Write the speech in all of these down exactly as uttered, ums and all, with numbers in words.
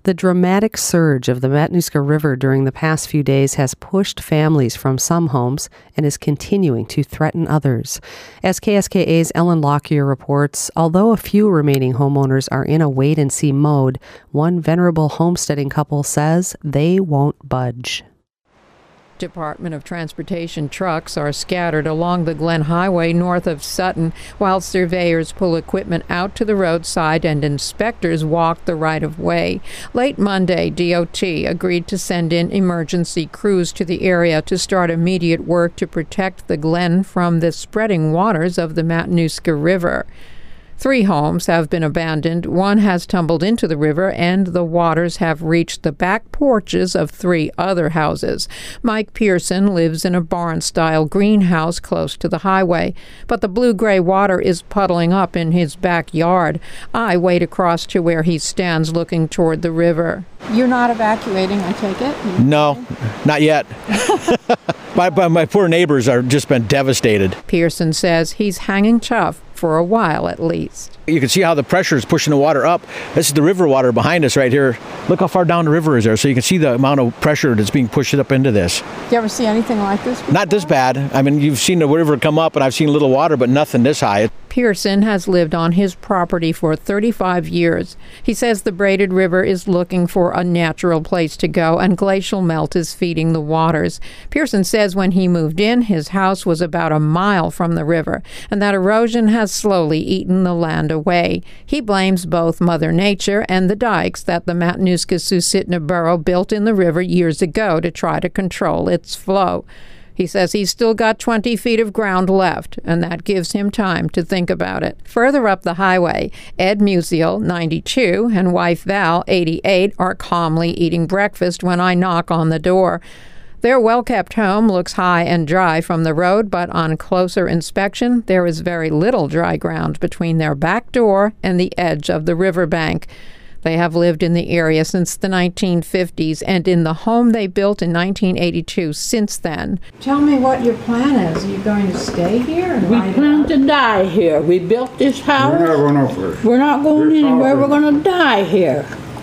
The dramatic surge of the Matanuska River during the past few days has pushed families from some homes and is continuing to threaten others. As K S K A's Ellen Lockyer reports, although a few remaining homeowners are in a wait-and-see mode, one venerable homesteading couple says they won't budge. Department of Transportation trucks are scattered along the Glen Highway north of Sutton, while surveyors pull equipment out to the roadside and inspectors walk the right-of-way. Late Monday, D O T agreed to send in emergency crews to the area to start immediate work to protect the Glen from the spreading waters of the Matanuska River. Three homes have been abandoned, one has tumbled into the river, and the waters have reached the back porches of three other houses. Mike Pearson lives in a barn-style greenhouse close to the highway, but the blue-gray water is puddling up in his backyard. I wade across to where he stands looking toward the river. You're not evacuating, I take it? No, not yet. my, my poor neighbors are just been devastated. Pearson says he's hanging tough for a while at least. You can see how the pressure is pushing the water up. This is the river water behind us right here. Look how far down the river is there, so you can see the amount of pressure that's being pushed up into this. Do you ever see anything like this before? Not this bad. I mean, you've seen the river come up, and I've seen little water, but nothing this high. Pearson has lived on his property for thirty-five years. He says the braided river is looking for a natural place to go, and glacial melt is feeding the waters. Pearson says when he moved in, his house was about a mile from the river, and that erosion has slowly eaten the land away. He blames both Mother Nature and the dikes that the Matanuska-Susitna Borough built in the river years ago to try to control its flow. He says he's still got twenty feet of ground left, and that gives him time to think about it. Further up the highway, Ed Musial, ninety-two, and wife Val, eighty-eight, are calmly eating breakfast when I knock on the door. Their well-kept home looks high and dry from the road, but on closer inspection, there is very little dry ground between their back door and the edge of the riverbank. They have lived in the area since the nineteen fifties and in the home they built in nineteen eighty-two since then. Tell me what your plan is. Are you going to stay here? We plan to die here. We built this house. We're not going over. We're not going anywhere. We're going to die here.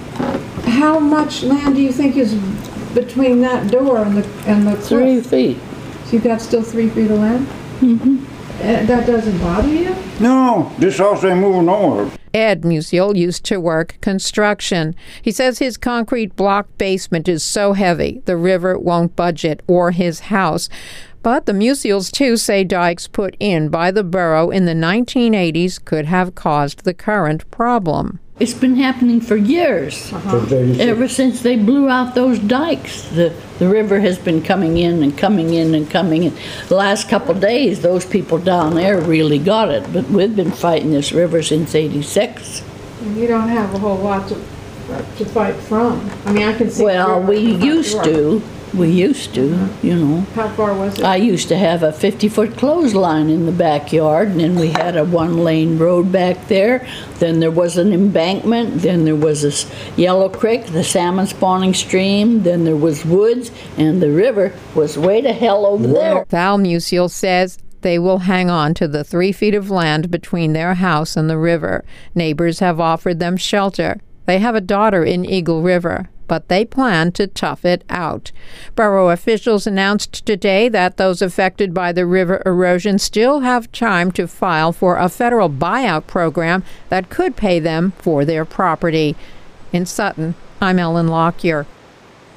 How much land do you think is between that door and the and the cliff? Three feet. So you've got still three feet of land? Mm-hmm. Uh, that doesn't bother you? No, this house ain't moving nowhere. Ed Musial used to work construction. He says his concrete block basement is so heavy the river won't budge it or his house. But the Musials, too, say dikes put in by the borough in the nineteen eighties could have caused the current problem. It's been happening for years. Uh-huh. Ever since they blew out those dikes, the, the river has been coming in and coming in and coming in. The last couple of days, those people down there really got it, but we've been fighting this river since eighty-six. And you don't have a whole lot to, to fight from. I mean, I can see... Well, we used to. We used to, uh-huh. you know. How far was it? I used to have a fifty-foot clothesline in the backyard, and then we had a one-lane road back there. Then there was an embankment. Then there was a Yellow Creek, the salmon spawning stream. Then there was woods, and the river was way to hell over there. Val Musial says they will hang on to the three feet of land between their house and the river. Neighbors have offered them shelter. They have a daughter in Eagle River, but they plan to tough it out. Borough officials announced today that those affected by the river erosion still have time to file for a federal buyout program that could pay them for their property. In Sutton, I'm Ellen Lockyer.